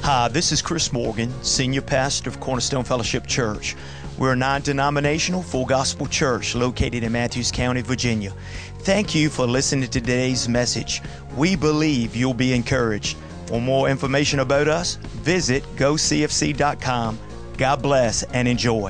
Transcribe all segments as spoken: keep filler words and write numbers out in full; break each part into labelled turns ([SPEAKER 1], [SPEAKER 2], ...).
[SPEAKER 1] Hi, this is Chris Morgan, Senior Pastor of Cornerstone Fellowship Church. We're a non-denominational, full gospel church located in Matthews County, Virginia. Thank you for listening to today's message. We believe you'll be encouraged. For more information about us, visit go c f c dot com. God bless and enjoy.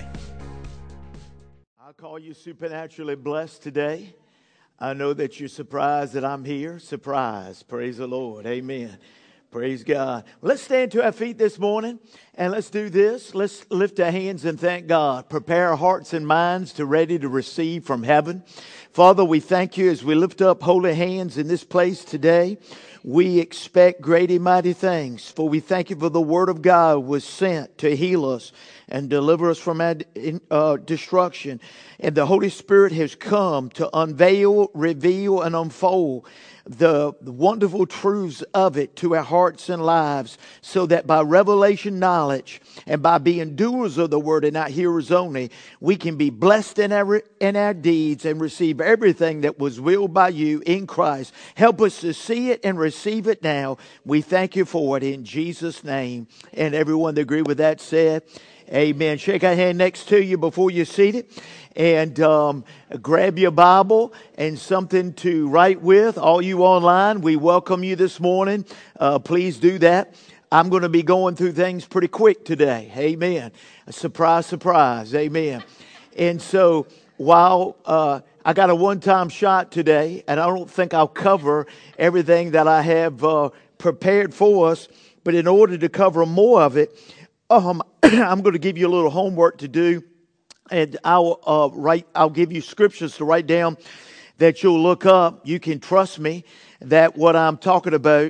[SPEAKER 2] I'll call you supernaturally blessed today. I know that you're surprised that I'm here. Surprised. Praise the Lord. Amen. Praise God. Let's stand to our feet this morning and let's do this. Let's lift our hands and thank God. Prepare our hearts and minds to ready to receive from heaven. Father, we thank you as we lift up holy hands in this place today. We expect great and mighty things, for we thank you for the word of God was sent to heal us and deliver us from our uh, destruction. And the Holy Spirit has come to unveil, reveal, and unfold the wonderful truths of it to our hearts and lives, so that by revelation knowledge and by being doers of the word and not hearers only, we can be blessed in our, in our deeds and receive everything that was willed by you in Christ. Help us to see it and receive it now. We thank you for it in Jesus' name. And everyone that agree with that said, amen. Shake our hand next to you before you're seated. And um, grab your Bible and something to write with. All you online, we welcome you this morning. Uh, please do that. I'm going to be going through things pretty quick today. Amen. Surprise, surprise. Amen. And so while uh, I got a one-time shot today, and I don't think I'll cover everything that I have uh, prepared for us, but in order to cover more of it, um, I'm going to give you a little homework to do. And I'll uh, write. I'll give you scriptures to write down that you'll look up. You can trust me that what I'm talking about,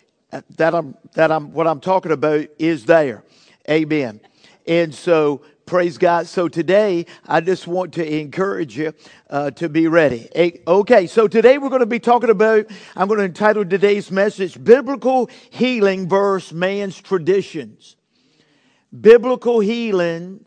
[SPEAKER 2] that I'm that I'm what I'm talking about is there. Amen. And so praise God. So today I just want to encourage you uh, to be ready. Okay. So today we're going to be talking about. I'm going to entitle today's message "Biblical Healing versus Man's Traditions." Biblical healing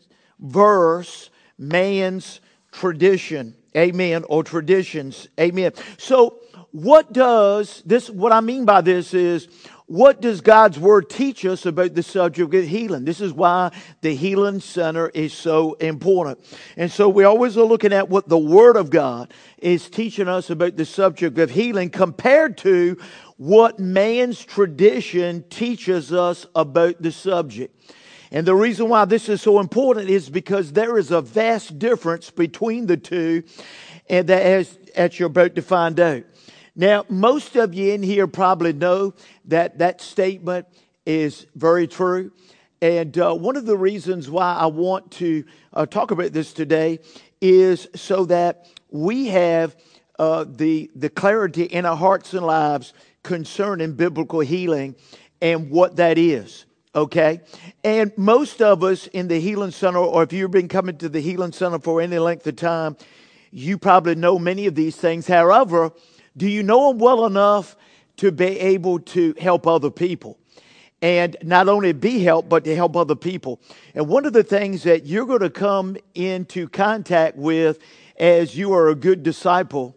[SPEAKER 2] versus man's tradition. Amen. Or traditions. Amen. So what does this, what I mean by this is, what does God's Word teach us about the subject of healing? This is why the Healing Center is so important. And so we always are looking at what the Word of God is teaching us about the subject of healing compared to what man's tradition teaches us about the subject. And the reason why this is so important is because there is a vast difference between the two, and that as, as you're about to find out. Now, most of you in here probably know that that statement is very true. And uh, one of the reasons why I want to uh, talk about this today is so that we have uh, the, the clarity in our hearts and lives concerning biblical healing and what that is. Okay, and most of us in the Healing Center, or if you've been coming to the Healing Center for any length of time, you probably know many of these things. However, do you know them well enough to be able to help other people? And not only be helped, but to help other people. And one of the things that you're going to come into contact with as you are a good disciple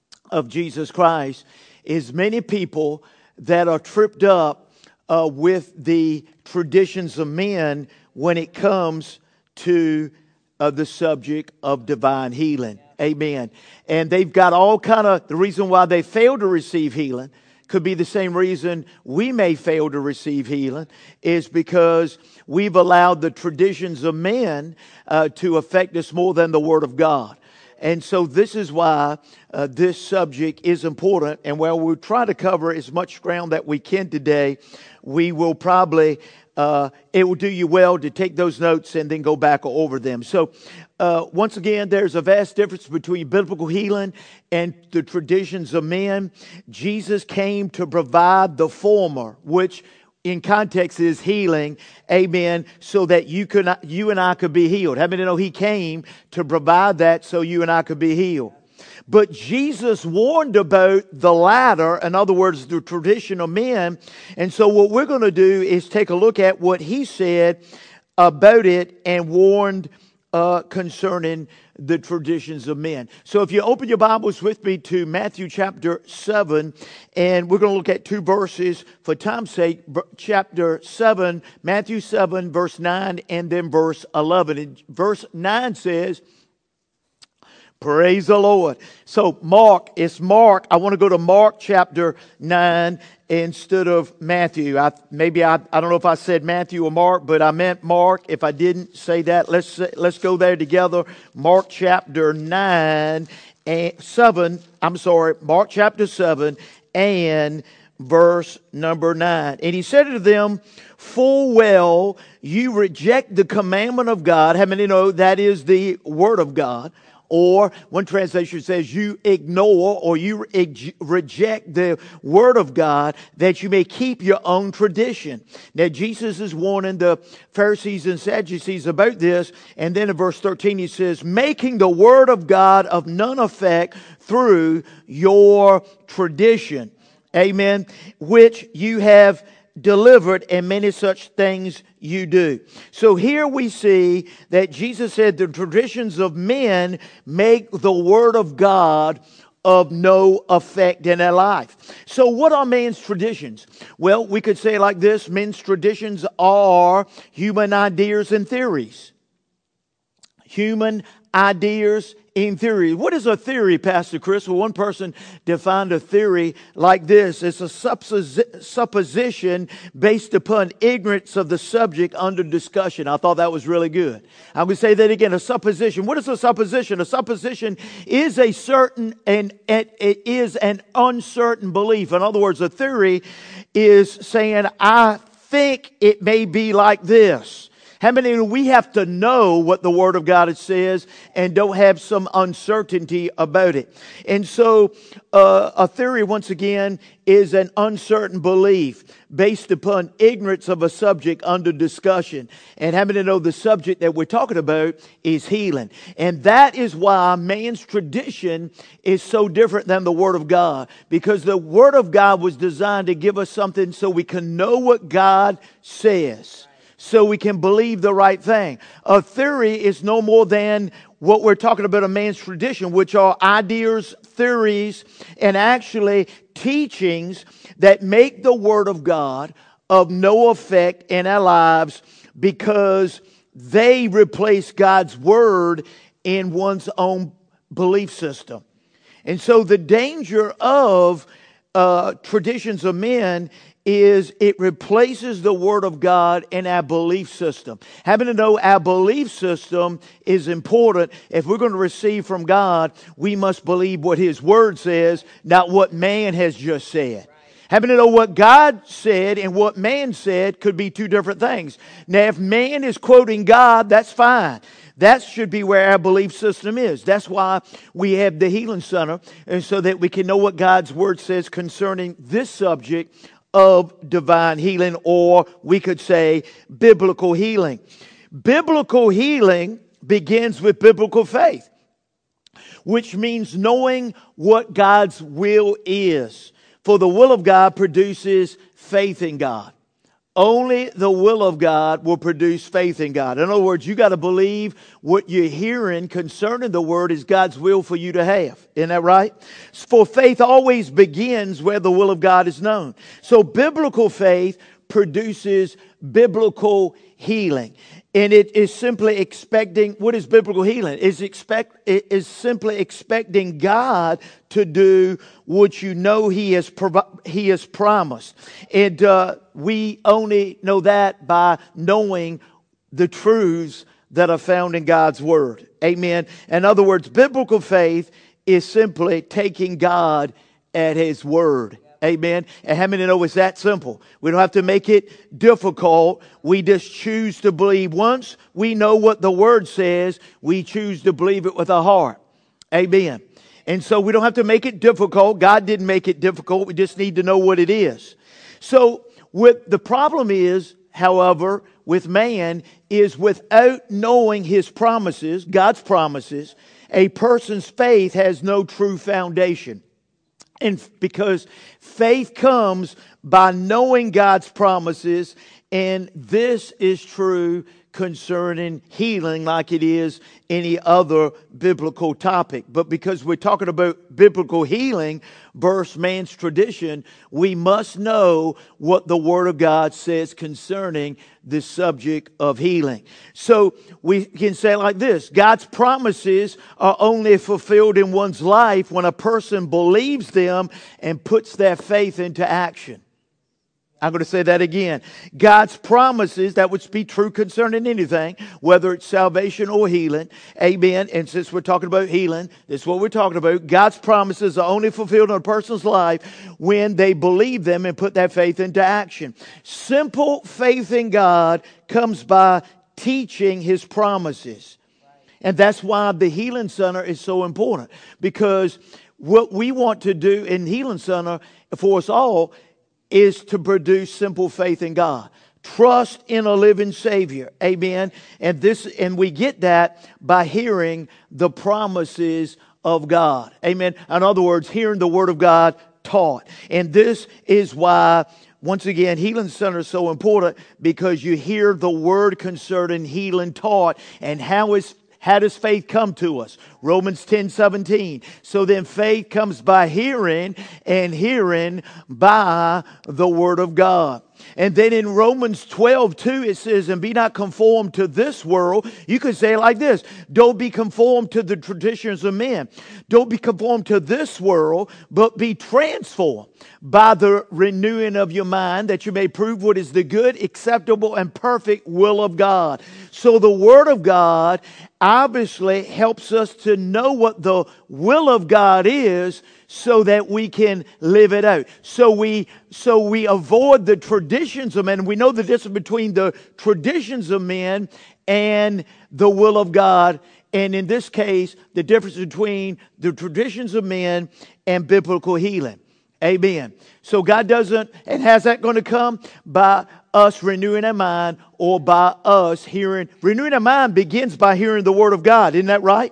[SPEAKER 2] of Jesus Christ is many people that are tripped up Uh, with the traditions of men when it comes to uh, the subject of divine healing. Amen. And they've got all kind of, the reason why they fail to receive healing could be the same reason we may fail to receive healing, is because we've allowed the traditions of men uh, to affect us more than the Word of God. And so this is why uh, this subject is important. And while we'll try to cover as much ground that we can today, we will probably, uh, it will do you well to take those notes and then go back over them. So uh, once again, there's a vast difference between biblical healing and the traditions of men. Jesus came to provide the former, which in context is healing, amen, so that you could, you and I could be healed. How many know He came to provide that so you and I could be healed? But Jesus warned about the latter, in other words, the tradition of men. And so what we're going to do is take a look at what He said about it and warned uh, concerning the traditions of men. So if you open your Bibles with me to Matthew chapter seven, and we're going to look at two verses for time's sake. Chapter seven, Matthew seven, verse nine, and then verse eleven. And verse nine says, praise the Lord. So Mark, it's Mark. I want to go to Mark chapter nine instead of Matthew. I, maybe I, I don't know if I said Matthew or Mark, but I meant Mark. If I didn't say that, let's say, let's go there together. Mark chapter nine and seven. I'm sorry, Mark chapter seven and verse number nine. And he said to them, full well, you reject the commandment of God. How many know that is the word of God? Or one translation says you ignore or you ex- reject the word of God that you may keep your own tradition. Now Jesus is warning the Pharisees and Sadducees about this. And then in verse thirteen he says, making the word of God of none effect through your tradition. Amen. Which you have delivered, and many such things you do. So here we see that Jesus said the traditions of men make the word of God of no effect in their life. So what are man's traditions? Well, we could say it like this: men's traditions are human ideas and theories. Human ideas in theory. What is a theory, Pastor Chris? Well, one person defined a theory like this. It's a supposi- supposition based upon ignorance of the subject under discussion. I thought that was really good. I'm going to say that again. A supposition. What is a supposition? A supposition is a certain and it is an uncertain belief. In other words, a theory is saying, I think it may be like this. How many of we have to know what the Word of God says and don't have some uncertainty about it? And so uh, a theory, once again, is an uncertain belief based upon ignorance of a subject under discussion. And how many know the subject that we're talking about is healing? And that is why man's tradition is so different than the Word of God. Because the Word of God was designed to give us something so we can know what God says, so we can believe the right thing. A theory is no more than what we're talking about, a man's tradition, which are ideas, theories, and actually teachings that make the Word of God of no effect in our lives because they replace God's Word in one's own belief system. And so the danger of uh, traditions of men is it replaces the Word of God in our belief system. Having to know our belief system is important. If we're going to receive from God, we must believe what His Word says, not what man has just said. Right. Having to know what God said and what man said could be two different things. Now, if man is quoting God, that's fine. That should be where our belief system is. That's why we have the Healing Center, and so that we can know what God's Word says concerning this subject of divine healing, or we could say biblical healing. Biblical healing begins with biblical faith, which means knowing what God's will is. For the will of God produces faith in God. Only the will of God will produce faith in God. In other words, you got to believe what you're hearing concerning the Word is God's will for you to have. Isn't that right? For faith always begins where the will of God is known. So biblical faith produces biblical healing. And it is simply expecting, what is biblical healing? Is expect it is simply expecting God to do what you know He has provi- He has promised. And uh, we only know that by knowing the truths that are found in God's Word. Amen. In other words, biblical faith is simply taking God at His Word. Amen. And how many know it's that simple? We don't have to make it difficult. We just choose to believe. Once we know what the Word says, we choose to believe it with our heart. Amen. And so we don't have to make it difficult. God didn't make it difficult. We just need to know what it is. So what the problem is, however, with man is without knowing His promises, God's promises, a person's faith has no true foundation. And because faith comes by knowing God's promises And this is true concerning healing like it is any other biblical topic. But because we're talking about biblical healing versus man's tradition, we must know what the Word of God says concerning the subject of healing. So we can say it like this: God's promises are only fulfilled in one's life when a person believes them and puts their faith into action. I'm going to say that again. God's promises, that would be true concerning anything, whether it's salvation or healing. Amen. And since we're talking about healing, this is what we're talking about. God's promises are only fulfilled in a person's life when they believe them and put that faith into action. Simple faith in God comes by teaching His promises. And that's why the Healing Center is so important. Because what we want to do in Healing Center for us all is to produce simple faith in God. Trust in a living Savior. Amen. And this, and we get that by hearing the promises of God. Amen. In other words, hearing the Word of God taught. And this is why, once again, Healing Center is so important, because you hear the Word concerning healing taught. And how is How does faith come to us? Romans ten seventeen. So then faith comes by hearing, and hearing by the Word of God. And then in Romans twelve two, it says, and be not conformed to this world. You could say it like this: don't be conformed to the traditions of men. Don't be conformed to this world, but be transformed by the renewing of your mind, that you may prove what is the good, acceptable, and perfect will of God. So the Word of God obviously helps us to know what the will of God is, so that we can live it out. So we so we avoid the traditions of men. We know the difference between the traditions of men and the will of God. And in this case, the difference between the traditions of men and biblical healing. Amen. So God doesn't, and how's that going to come? By us renewing our mind, or by us hearing. Renewing our mind begins by hearing the Word of God. Isn't that right?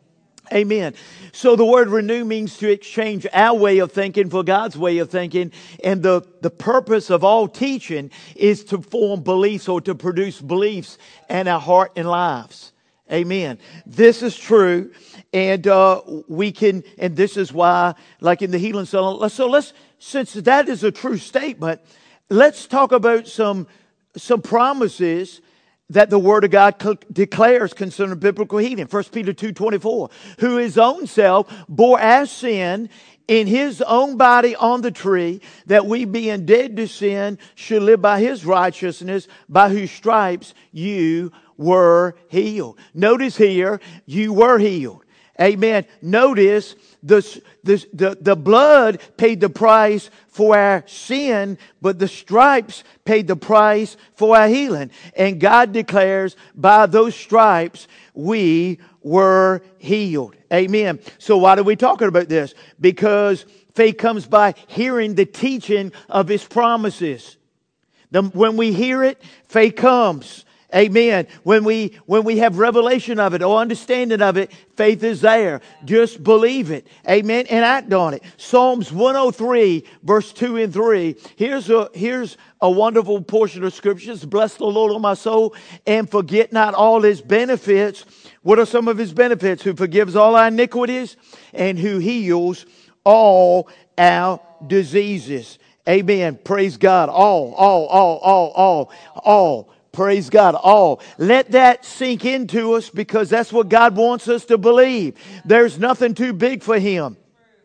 [SPEAKER 2] Amen. So the word renew means to exchange our way of thinking for God's way of thinking. And the, the purpose of all teaching is to form beliefs, or to produce beliefs in our heart and lives. Amen. This is true. And uh, we can, and this is why, like in the Healing Center, so let's, since that is a true statement, let's talk about some, some promises that the Word of God co- declares concerning biblical healing. First Peter two twenty-four, who His own self bore our sin in His own body on the tree, that we being dead to sin should live by His righteousness, by whose stripes you were healed. Notice here, you were healed. Amen. Notice the, the, the, the blood paid the price for our sin, but the stripes paid the price for our healing. And God declares, by those stripes we were healed. Amen. So why are we talking about this? Because faith comes by hearing the teaching of His promises. The, when we hear it, faith comes. Amen. When we when we have revelation of it or understanding of it, faith is there. Just believe it. Amen. And act on it. Psalms one oh three, verse two and three. Here's a here's a wonderful portion of scriptures. Bless the Lord, O my soul, and forget not all His benefits. What are some of His benefits? Who forgives all our iniquities and who heals all our diseases. Amen. Praise God. All, all, all, all, all, all. Praise God. All. Let that sink into us, because that's what God wants us to believe. There's nothing too big for Him.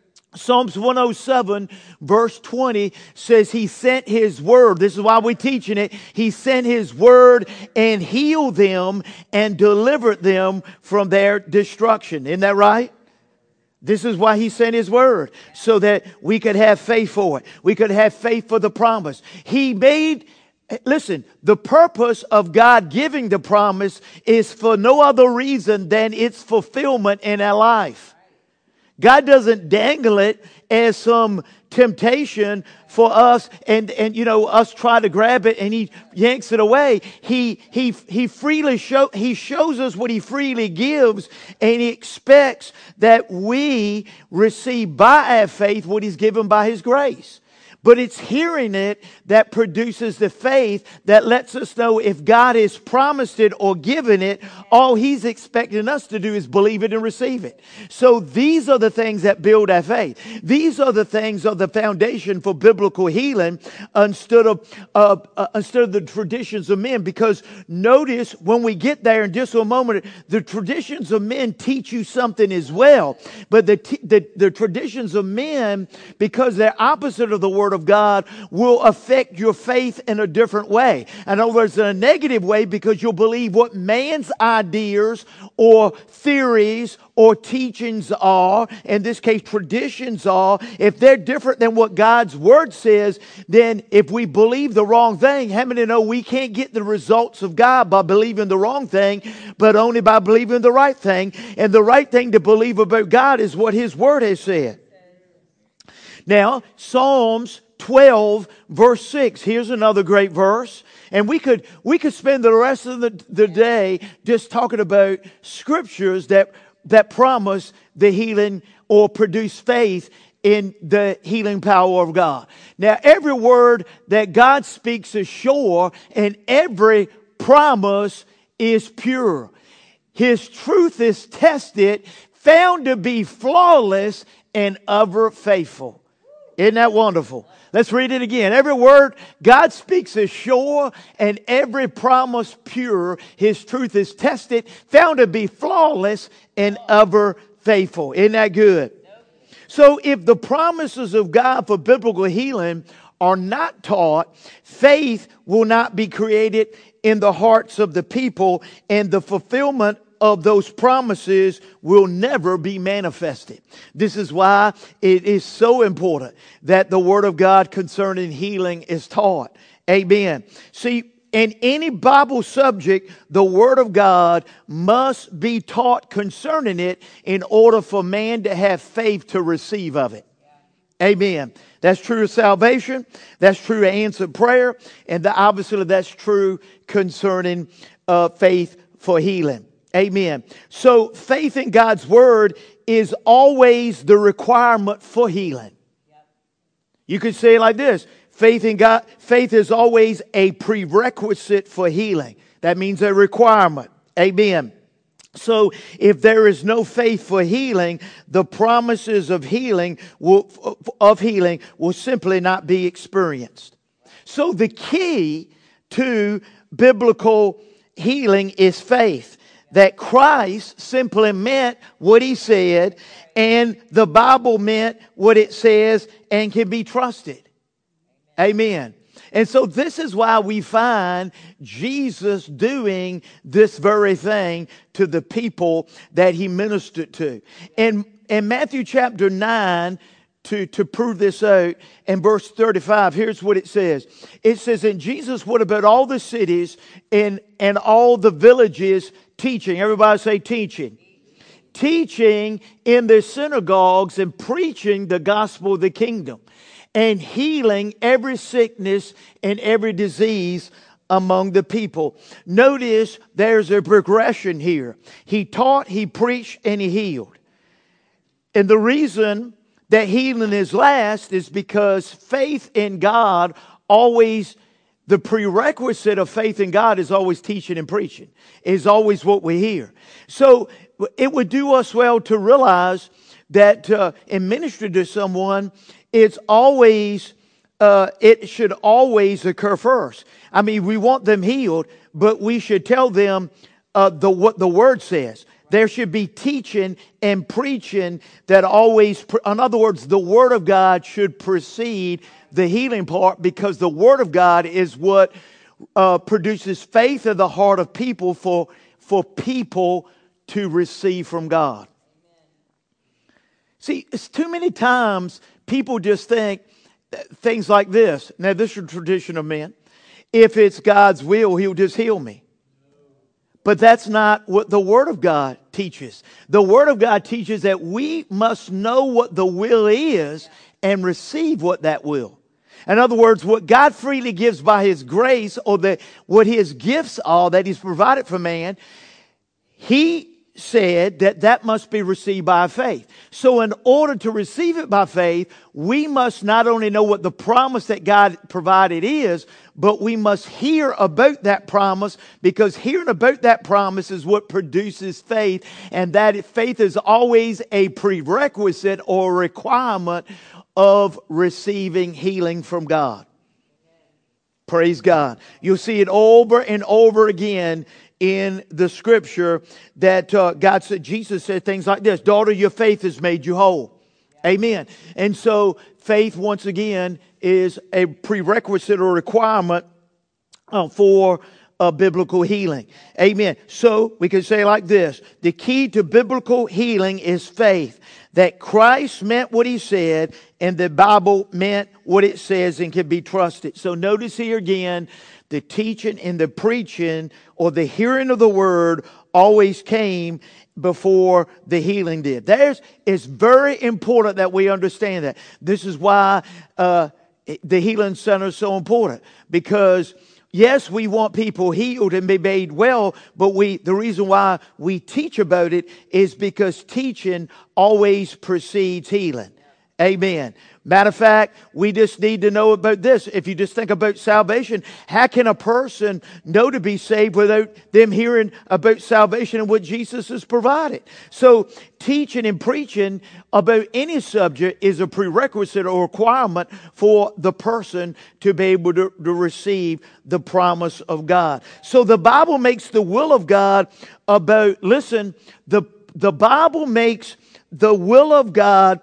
[SPEAKER 2] Psalms one oh seven verse twenty says He sent His word. This is why we're teaching it. He sent His word and healed them and delivered them from their destruction. Isn't that right? This is why He sent His word, so that we could have faith for it. We could have faith for the promise. He made Listen, the purpose of God giving the promise is for no other reason than its fulfillment in our life. God doesn't dangle it as some temptation for us, and, and you know, us try to grab it and He yanks it away. He he he freely show He shows us what He freely gives, and He expects that we receive by our faith what He's given by His grace. But it's hearing it that produces the faith that lets us know if God has promised it or given it, all He's expecting us to do is believe it and receive it. So these are the things that build our faith. These are the things of the foundation for biblical healing instead of, uh, uh, instead of the traditions of men. Because notice when we get there in just a moment, the traditions of men teach you something as well. But the, t- the, the traditions of men, because they're opposite of the Word of God, will affect your faith in a different way. In other words, in a negative way, because you'll believe what man's ideas or theories or teachings are, in this case traditions are. If they're different than what God's Word says, then if we believe the wrong thing, how many know we can't get the results of God by believing the wrong thing, but only by believing the right thing? And the right thing to believe about God is what His Word has said. Now, Psalms twelve, verse six. Here's another great verse. And we could we could spend the rest of the, the day just talking about scriptures that, that promise the healing or produce faith in the healing power of God. Now, every word that God speaks is sure, and every promise is pure. His truth is tested, found to be flawless, and ever faithful. Isn't that wonderful? Let's read it again. Every word God speaks is sure, and every promise pure. His truth is tested, found to be flawless, and ever faithful. Isn't that good? So if the promises of God for biblical healing are not taught, faith will not be created in the hearts of the people, and the fulfillment of those promises will never be manifested. This is why it is so important that the Word of God concerning healing is taught. Amen. See, in any Bible subject, the Word of God must be taught concerning it in order for man to have faith to receive of it. Amen. That's true of salvation. That's true of answered prayer. And the, obviously that's true concerning uh, faith for healing. Amen. So faith in God's Word is always the requirement for healing. You could say it like this. Faith in God, faith is always a prerequisite for healing. That means a requirement. Amen. So if there is no faith for healing, the promises of healing will, of healing will simply not be experienced. So the key to biblical healing is faith. That Christ simply meant what He said, and the Bible meant what it says and can be trusted. Amen. And so this is why we find Jesus doing this very thing to the people that He ministered to. In, in Matthew chapter nine, to, to prove this out, in verse thirty-five, here's what it says. It says, and Jesus went about all the cities and, and all the villages teaching. Everybody say teaching. Teaching in the synagogues and preaching the gospel of the kingdom, and healing every sickness and every disease among the people. Notice there's a progression here. He taught, He preached, and He healed. And the reason that healing is last is because faith in God always, the prerequisite of faith in God is always teaching and preaching. Is always what we hear. So it would do us well to realize that uh, in ministry to someone, it's always, uh, it should always occur first. I mean, we want them healed, but we should tell them uh, the what the Word says. There should be teaching and preaching that always, in other words, the Word of God should precede the healing part, because the Word of God is what uh, produces faith in the heart of people for, for people to receive from God. See, it's too many times people just think things like this. Now, this is a tradition of men. If it's God's will, He'll just heal me. But that's not what the Word of God teaches. The Word of God teaches that we must know what the will is and receive what that will. In other words, what God freely gives by His grace, or the, what His gifts are that He's provided for man, He said that that must be received by faith. So in order to receive it by faith, we must not only know what the promise that God provided is, but we must hear about that promise, because hearing about that promise is what produces faith. And that faith is always a prerequisite or requirement of receiving healing from God. Praise God. You'll see it over and over again in the scripture that uh, God said, Jesus said things like this: daughter, your faith has made you whole. Amen. And so faith, once again, is a prerequisite or requirement uh, for uh, biblical healing. Amen. So we can say like this: the key to biblical healing is faith. That Christ meant what He said, and the Bible meant what it says, and can be trusted. So notice here again, the teaching and the preaching or the hearing of the word always came before the healing did. There's, it's very important that we understand that. This is why uh, the healing center is so important. Because yes, we want people healed and be made well, but we the reason why we teach about it is because teaching always precedes healing. Amen. Matter of fact, we just need to know about this. If you just think about salvation, how can a person know to be saved without them hearing about salvation and what Jesus has provided? So teaching and preaching about any subject is a prerequisite or requirement for the person to be able to, to receive the promise of God. So the Bible makes the will of God about, listen, the, the Bible makes the will of God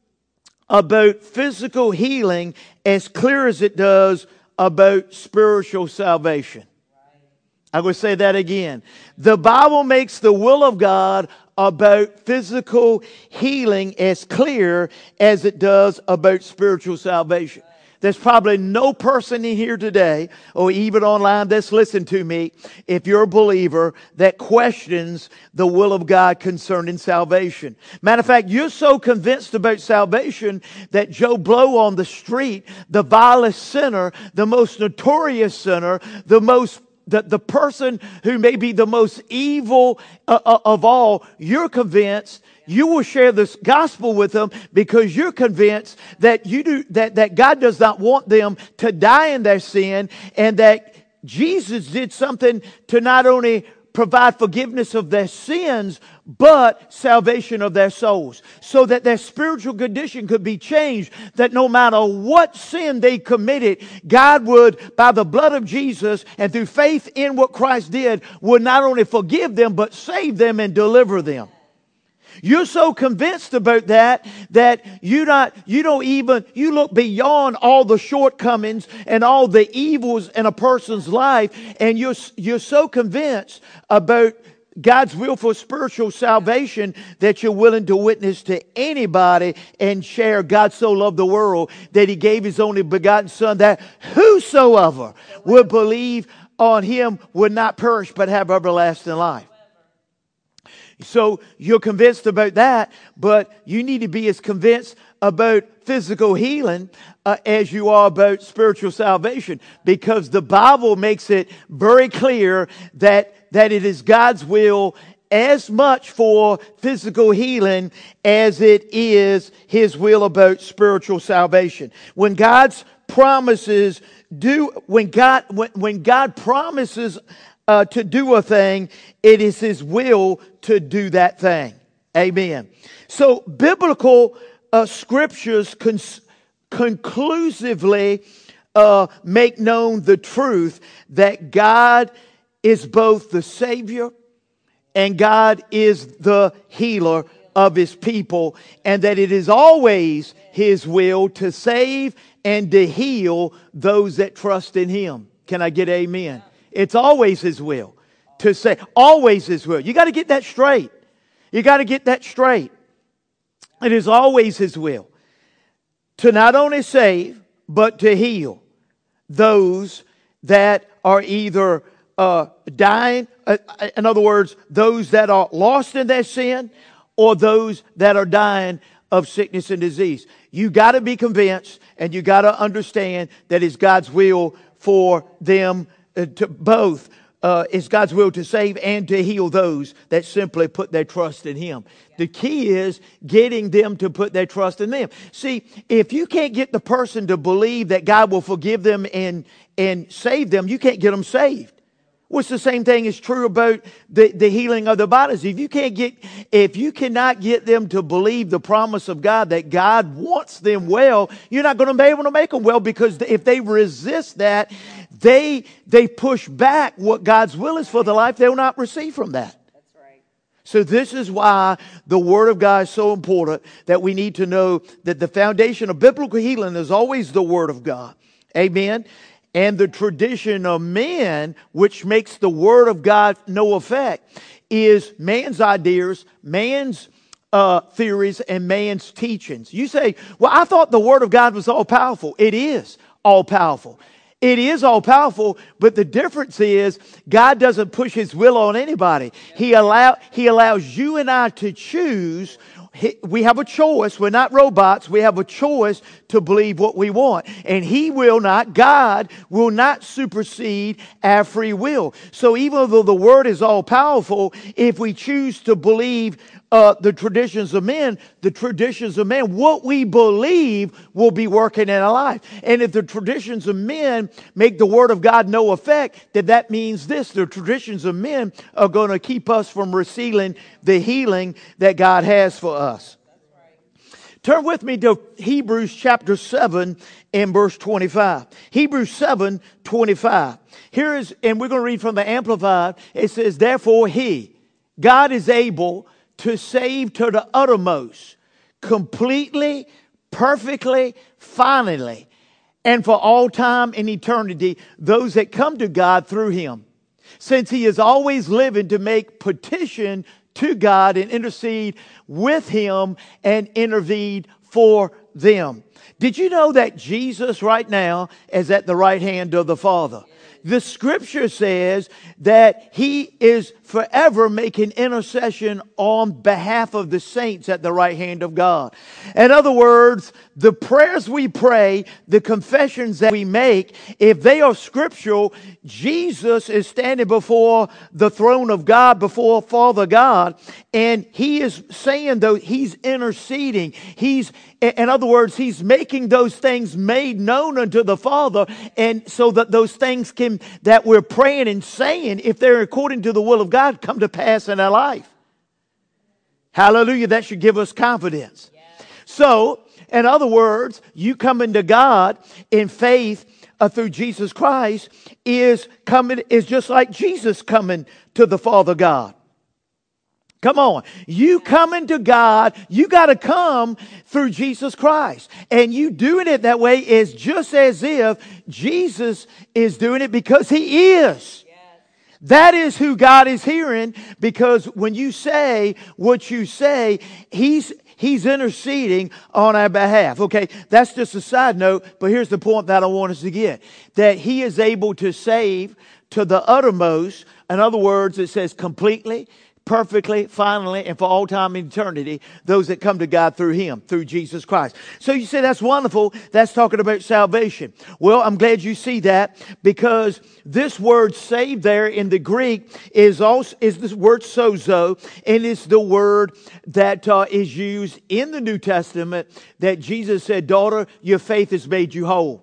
[SPEAKER 2] about physical healing as clear as it does about spiritual salvation. I'm going to say that again. The Bible makes the will of God about physical healing as clear as it does about spiritual salvation. There's probably no person in here today, or even online that's listening to me, if you're a believer, that questions the will of God concerning salvation. Matter of fact, you're so convinced about salvation that Joe Blow on the street, the vilest sinner, the most notorious sinner, the most The, the person who may be the most evil uh, of all, you're convinced you will share this gospel with them because you're convinced that you do that, that God does not want them to die in their sin, and that Jesus did something to not only provide forgiveness of their sins, but salvation of their souls, so that their spiritual condition could be changed, that no matter what sin they committed, God would, by the blood of Jesus and through faith in what Christ did, would not only forgive them, but save them and deliver them. You're so convinced about that that you not you don't even you look beyond all the shortcomings and all the evils in a person's life, and you're you're so convinced about God's will for spiritual salvation that you're willing to witness to anybody and share God so loved the world that He gave His only begotten Son, that whosoever would believe on Him would not perish but have everlasting life. So you're convinced about that, but you need to be as convinced about physical healing uh, as you are about spiritual salvation, because the Bible makes it very clear that, that it is God's will as much for physical healing as it is His will about spiritual salvation. When God's promises do, when God, when, when God promises Uh, to do a thing, it is His will to do that thing. Amen. So biblical uh, scriptures cons- conclusively uh, make known the truth that God is both the Savior and God is the healer of His people, and that it is always His will to save and to heal those that trust in Him. Can I get amen? It's always His will to say, always His will. You got to get that straight. You got to get that straight. It is always His will to not only save, but to heal those that are either uh, dying, uh, in other words, those that are lost in their sin, or those that are dying of sickness and disease. You got to be convinced, and you got to understand that it's God's will for them to both Uh, it's God's will to save and to heal those that simply put their trust in Him. The key is getting them to put their trust in them. See, if you can't get the person to believe that God will forgive them and, and save them, you can't get them saved. Well, it's the same thing is true about the, the healing of the bodies. If you can't get, if you cannot get them to believe the promise of God that God wants them well, you're not going to be able to make them well, because if they resist that, they they push back what God's will is for their life. They will not receive from that.
[SPEAKER 3] That's right.
[SPEAKER 2] So this is why the Word of God is so important, that we need to know that the foundation of biblical healing is always the Word of God. Amen. And the tradition of men, which makes the Word of God no effect, is man's ideas, man's uh, theories, and man's teachings. You say, well, I thought the Word of God was all powerful. It is all powerful. It is all powerful, but the difference is God doesn't push His will on anybody. He allow, He allows you and I to choose. We have a choice. We're not robots. We have a choice to believe what we want. And He will not, God will not supersede our free will. So even though the Word is all powerful, if we choose to believe uh, the traditions of men, the traditions of men, what we believe will be working in our life. And if the traditions of men make the Word of God no effect, then that means this: the traditions of men are going to keep us from receiving the healing that God has for us. Turn with me to Hebrews chapter seven and verse twenty-five. Hebrews seven, twenty-five. Here is, and we're going to read from the Amplified. It says, therefore He, God, is able to save to the uttermost, completely, perfectly, finally, and for all time and eternity, those that come to God through Him, since He is always living to make petition to God and intercede with Him and intervene for them. Did you know that Jesus right now is at the right hand of the Father? The Scripture says that He is forever making intercession on behalf of the saints at the right hand of God. In other words, the prayers we pray, the confessions that we make, if they are scriptural, Jesus is standing before the throne of God, before Father God, and He is saying, though, He's interceding. He's, in other words, He's making those things made known unto the Father, and so that those things can, that we're praying and saying, if they're according to the will of God, come to pass in our life. Hallelujah. That should give us confidence. Yeah. So, in other words, you coming to God in faith uh, through Jesus Christ is coming, is just like Jesus coming to the Father God. Come on. You coming to God, you got to come through Jesus Christ. And you doing it that way is just as if Jesus is doing it, because He is. That is who God is hearing, because when you say what you say, He's He's interceding on our behalf. Okay, that's just a side note, but here's the point that I want us to get. That He is able to save to the uttermost. In other words, it says completely, perfectly, finally, and for all time and eternity, those that come to God through Him, through Jesus Christ. So you say, that's wonderful. That's talking about salvation. Well, I'm glad you see that, because this word saved there in the Greek is also is this word sozo, and it's the word that uh, is used in the New Testament that Jesus said, daughter, your faith has made you whole.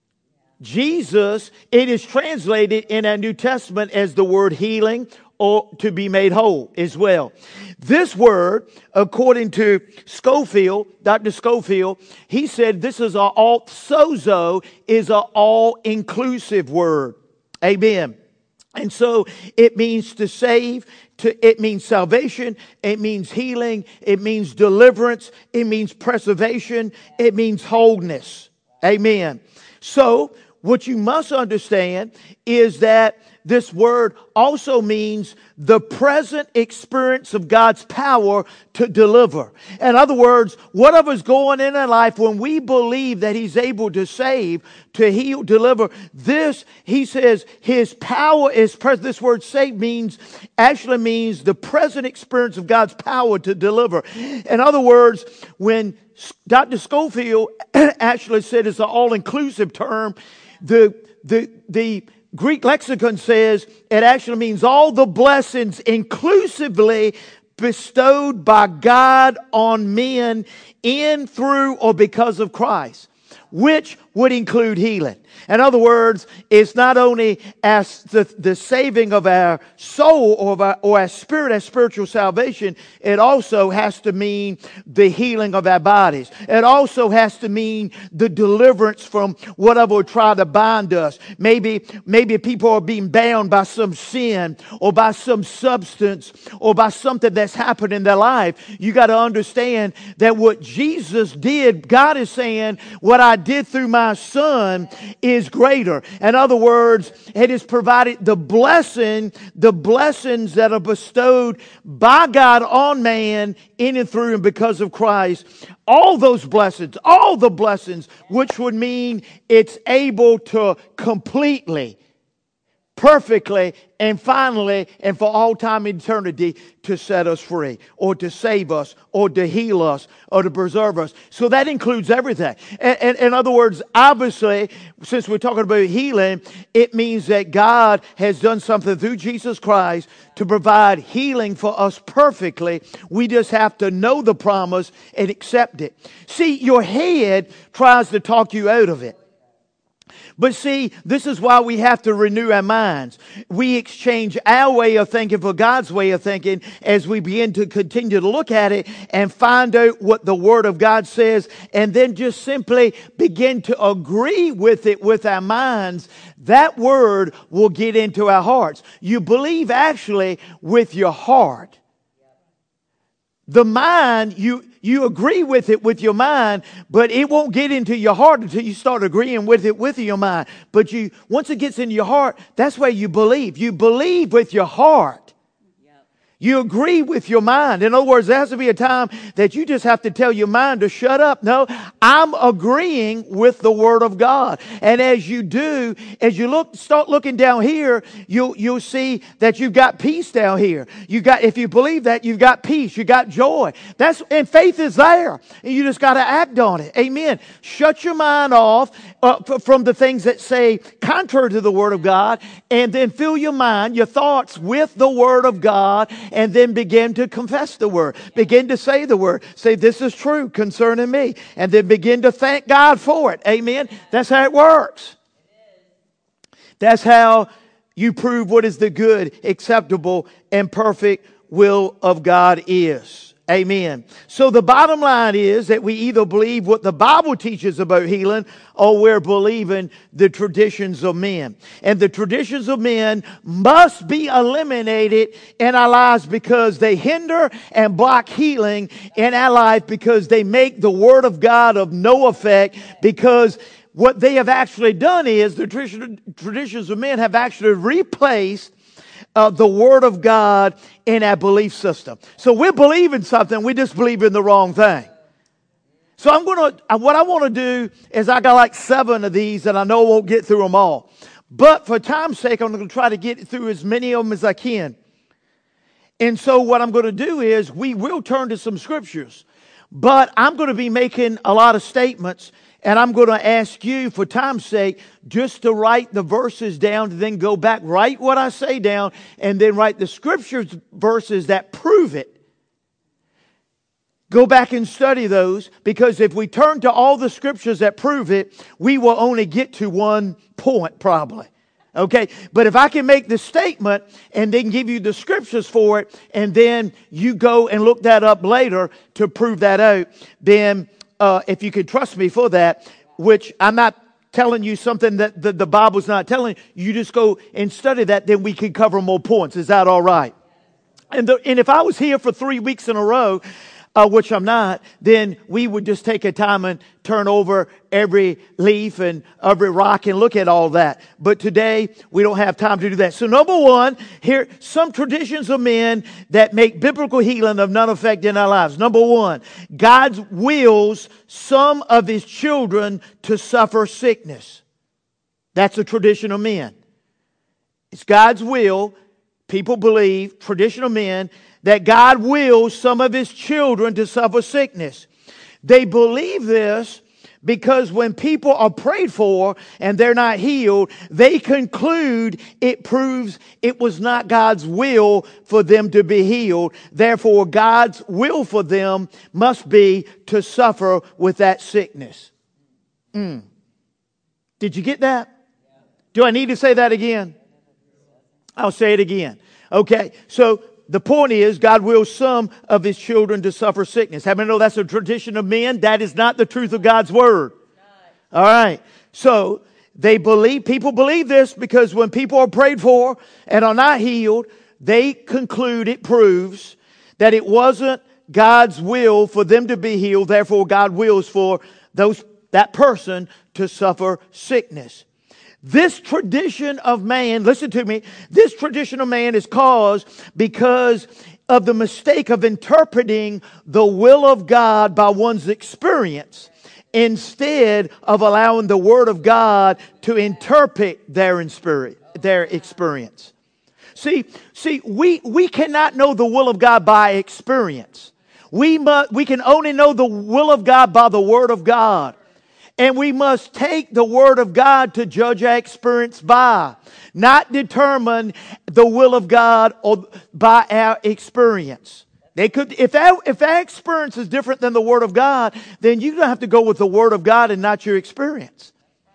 [SPEAKER 2] Jesus, it is translated in our New Testament as the word healing, or to be made whole as well. This word, according to Scofield, Doctor Scofield, he said this is a all, sozo is an all-inclusive word. Amen. And so it means to save, to, it means salvation, it means healing, it means deliverance, it means preservation, it means wholeness. Amen. So what you must understand is that this word also means the present experience of God's power to deliver. In other words, whatever's going in our life, when we believe that He's able to save, to heal, deliver, this, He says, His power is present. This word save means, actually means the present experience of God's power to deliver. In other words, when Doctor Scofield actually said it's an all-inclusive term, the, the, the, Greek lexicon says it actually means all the blessings inclusively bestowed by God on men in, through, or because of Christ, which would include healing. In other words, it's not only as the, the saving of our soul or, of our, or our spirit, our spiritual salvation, it also has to mean the healing of our bodies. It also has to mean the deliverance from whatever would try to bind us. Maybe, maybe people are being bound by some sin or by some substance or by something that's happened in their life. You got to understand that what Jesus did, God is saying, what I did through my Son is greater. In other words, it has provided the blessing, the blessings that are bestowed by God on man in and through and because of Christ. All those blessings, all the blessings, which would mean it's able to completely, perfectly, and finally, and for all time and eternity, to set us free, or to save us, or to heal us, or to preserve us. So that includes everything. And, and, in other words, obviously, since we're talking about healing, it means that God has done something through Jesus Christ to provide healing for us perfectly. We just have to know the promise and accept it. See, your head tries to talk you out of it. But see, this is why we have to renew our minds. We exchange our way of thinking for God's way of thinking as we begin to continue to look at it and find out what the Word of God says, and then just simply begin to agree with it with our minds. That Word will get into our hearts. You believe actually with your heart. The mind, you, you agree with it with your mind, but it won't get into your heart until you start agreeing with it with your mind. But you, once it gets into your heart, that's where you believe. You believe with your heart. You agree with your mind. In other words, there has to be a time that you just have to tell your mind to shut up. No, I'm agreeing with the Word of God. And as you do, as you look, start looking down here, you'll, you'll see that you've got peace down here. You got, if you believe that, you've got peace, you got joy. That's, and faith is there. And you just got to act on it. Amen. Shut your mind off uh, from the things that say contrary to the Word of God, and then fill your mind, your thoughts with the Word of God. And then begin to confess the Word. Begin to say the Word. Say, this is true concerning me. And then begin to thank God for it. Amen. That's how it works. That's how you prove what is the good, acceptable, and perfect will of God is. Amen. So the bottom line is that we either believe what the Bible teaches about healing, or we're believing the traditions of men. And the traditions of men must be eliminated in our lives because they hinder and block healing in our life, because they make the Word of God of no effect, because what they have actually done is the traditions of men have actually replaced Uh, the Word of God in our belief system. So we're believing something, we just believe in the wrong thing. So I'm going to, what I want to do is, I got like seven of these and I know I won't get through them all. But for time's sake, I'm going to try to get through as many of them as I can. And so what I'm going to do is, we will turn to some scriptures. But I'm going to be making a lot of statements, and I'm going to ask you, for time's sake, just to write the verses down, then go back, write what I say down, and then write the scriptures verses that prove it. Go back and study those, because if we turn to all the scriptures that prove it, we will only get to one point probably. Okay, but if I can make the statement and then give you the scriptures for it, and then you go and look that up later to prove that out, then uh, if you could trust me for that, which I'm not telling you something that the, the Bible's not telling you, you just go and study that, then we can cover more points. Is that all right? And, the, and if I was here for three weeks in a row, Uh, which I'm not, then we would just take a time and turn over every leaf and every rock and look at all that. But today, we don't have time to do that. So number one, here, some traditions of men that make biblical healing of none effect in our lives. Number one, God wills some of His children to suffer sickness. That's a tradition of men. It's God's will. People believe, traditional men, that God wills some of His children to suffer sickness. They believe this Because when people are prayed for and they're not healed, they conclude it proves it was not God's will for them to be healed. Therefore, God's will for them must be to suffer with that sickness. Mm. Did you get that? Do I need to say that again? I'll say it again. Okay, so the point is, God wills some of His children to suffer sickness. How many know that's a tradition of men? That is not the truth of God's Word. All right. So, they believe, people believe this because when people are prayed for and are not healed, they conclude it proves that it wasn't God's will for them to be healed. Therefore, God wills for those that person to suffer sickness. This tradition of man, listen to me, this tradition of man is caused because of the mistake of interpreting the will of God by one's experience instead of allowing the Word of God to interpret their their experience. See, see, we, we cannot know the will of God by experience. We must, we can only know the will of God by the Word of God. And we must take the Word of God to judge our experience by, not determine the will of God or by our experience. They could, if our, if our experience is different than the Word of God, then you don't have to go with the Word of God and not your experience.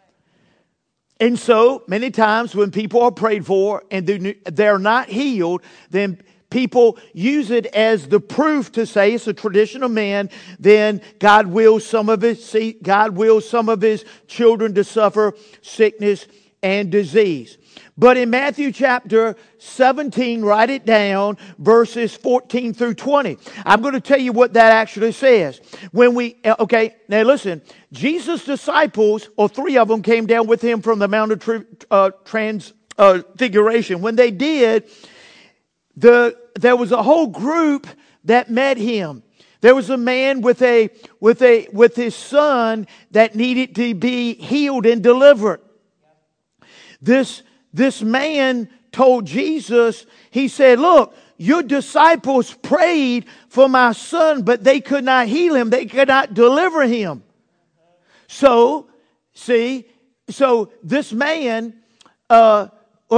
[SPEAKER 2] And so, many times when people are prayed for and they're not healed, then people use it as the proof to say it's a tradition of man. Then God wills some of his see, God wills some of His children to suffer sickness and disease. But in Matthew chapter seventeen, write it down, verses fourteen through twenty. I'm going to tell you what that actually says. When we, okay, now listen, Jesus' disciples, or three of them, came down with Him from the Mount of uh, Transfiguration. When they did, the there was a whole group that met Him. There was a man with a with a with his son that needed to be healed and delivered. This This man told Jesus, he said, look, your disciples prayed for my son, but they could not heal him. They could not deliver him. So, see, so this man uh,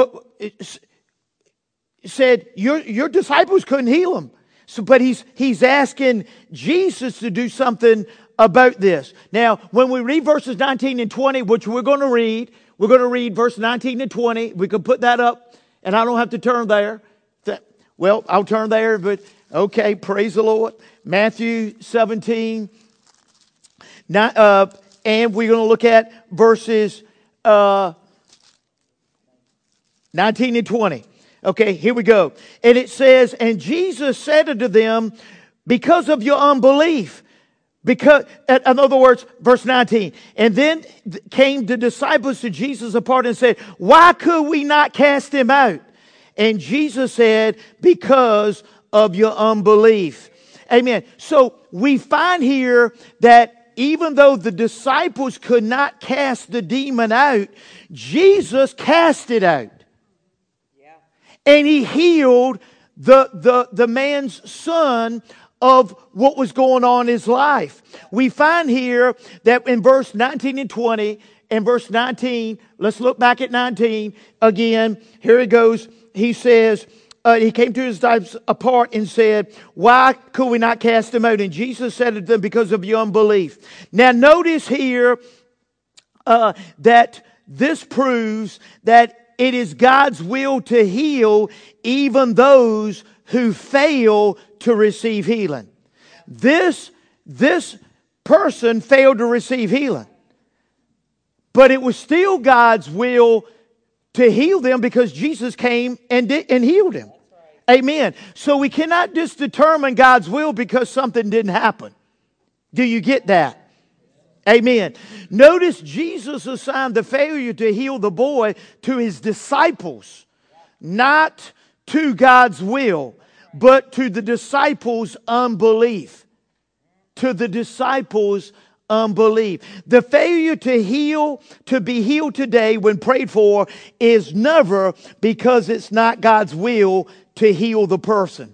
[SPEAKER 2] said, your, your disciples couldn't heal him. So, but he's, he's asking Jesus to do something about this. Now, when we read verses nineteen and twenty, which we're going to read, we're going to read verse nineteen and twenty. We can put that up, and I don't have to turn there. Well, I'll turn there, but okay, praise the Lord. Matthew seventeen. Not, uh, and we're going to look at verses uh, nineteen and twenty. Okay, here we go. And it says, and Jesus said unto them, because of your unbelief, because, in other words, verse nineteen, and then came the disciples to Jesus apart and said, why could we not cast him out? And Jesus said, because of your unbelief. Amen. So we find here that even though the disciples could not cast the demon out, Jesus cast it out. Yeah. And He healed the, the, the man's son of what was going on in his life. We find here that in verse nineteen and twenty, in verse nineteen, let's look back at nineteen again. Here it goes. He says, uh, he came to his disciples apart and said, why could we not cast him out? And Jesus said to them, because of your unbelief. Now notice here uh, that this proves that it is God's will to heal even those who fail to receive healing. This, this person failed to receive healing. But it was still God's will to heal them because Jesus came and did, and healed him. Right. Amen. So we cannot just determine God's will because something didn't happen. Do you get that? Amen. Notice Jesus assigned the failure to heal the boy to His disciples, not to God's will, but to the disciples' unbelief. To the disciples' unbelief. The failure to heal, to be healed today when prayed for, is never because it's not God's will to heal the person.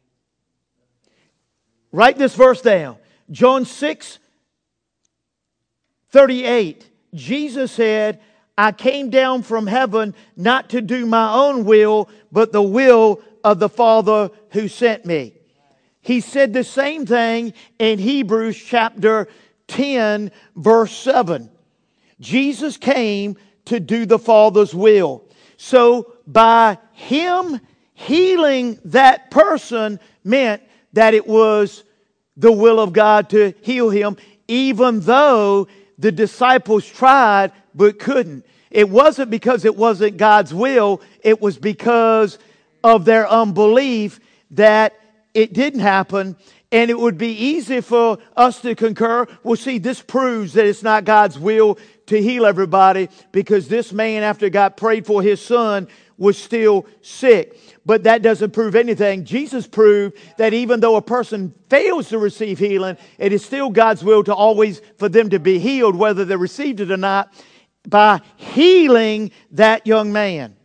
[SPEAKER 2] Write this verse down. John six, thirty-eight, Jesus said, I came down from heaven not to do my own will, but the will of the Father who sent me. He said the same thing in Hebrews chapter ten, verse seven. Jesus came to do the Father's will. So by Him healing that person meant that it was the will of God to heal him, even though the disciples tried but couldn't. It wasn't because it wasn't God's will. It was because of their unbelief that it didn't happen. And it would be easy for us to concur, well, see, this proves that it's not God's will to heal everybody, because this man, after God prayed for his son, was still sick. But that doesn't prove anything. Jesus proved that even though a person fails to receive healing, it is still God's will to always for them to be healed, whether they received it or not, by healing that young man.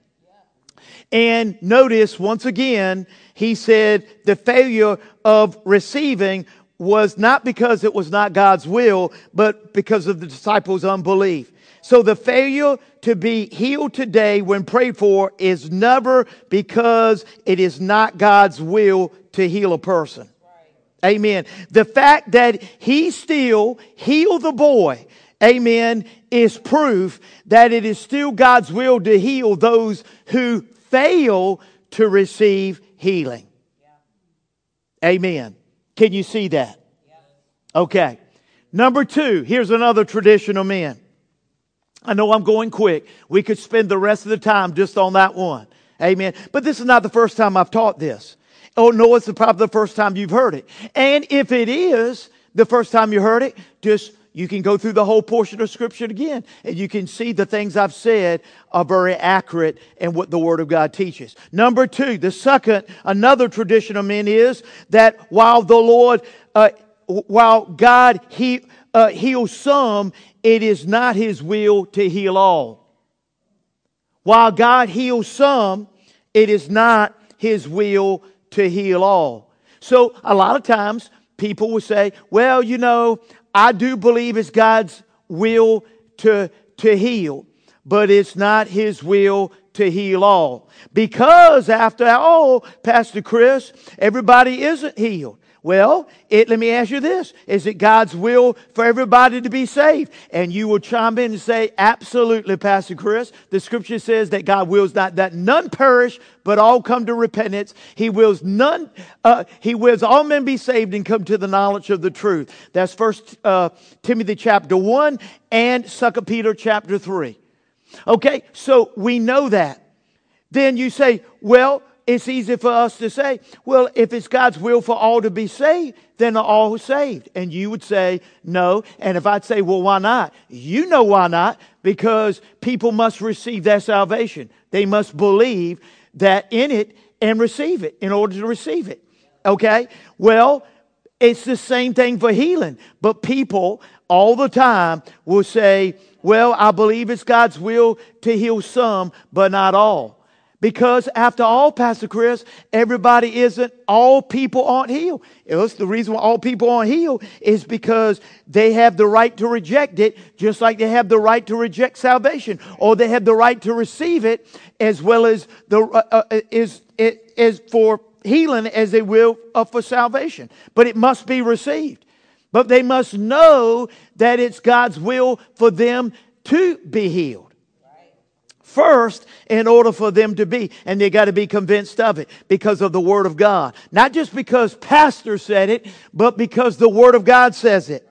[SPEAKER 2] And notice, once again, he said the failure of receiving was not because it was not God's will, but because of the disciples' unbelief. So the failure to be healed today when prayed for is never because it is not God's will to heal a person. Right. Amen. The fact that He still healed the boy, amen, is proof that it is still God's will to heal those who fail to receive healing. Yeah. Amen. Can you see that? Yeah. Okay. Number two, here's another traditional man. I know I'm going quick. We could spend the rest of the time just on that one. Amen. But this is not the first time I've taught this. Oh, no, it's probably the first time you've heard it. And if it is the first time you heard it, just you can go through the whole portion of Scripture again, and you can see the things I've said are very accurate in what the Word of God teaches. Number two, the second, another tradition of men is that while the Lord, uh, while God he uh, heals some, it is not His will to heal all. While God heals some, it is not His will to heal all. So a lot of times people will say, well, you know, I do believe it's God's will to, to heal, but it's not His will to heal all. Because after all, Pastor Chris, everybody isn't healed. Well, it, let me ask you this. Is it God's will for everybody to be saved? And you will chime in and say, absolutely, Pastor Chris. The Scripture says that God wills not that none perish, but all come to repentance. He wills none, uh, He wills all men be saved and come to the knowledge of the truth. That's First uh, Timothy chapter one and Second Peter chapter three. Okay, so we know that. Then you say, well, it's easy for us to say, well, if it's God's will for all to be saved, then are all saved. And you would say, no. And if I'd say, well, why not? You know why not? Because people must receive their salvation. They must believe that in it and receive it in order to receive it. Okay? Well, it's the same thing for healing. But people all the time will say, well, I believe it's God's will to heal some, but not all. Because after all, Pastor Chris, everybody isn't, all people aren't healed. It's the reason why all people aren't healed is because they have the right to reject it, just like they have the right to reject salvation, or they have the right to receive it as well as the uh, uh, is it is for healing as they will uh, for salvation. But it must be received. But they must know that it's God's will for them to be healed. First, in order for them to be, and they got to be convinced of it because of the Word of God. Not just because pastor said it, but because the Word of God says it.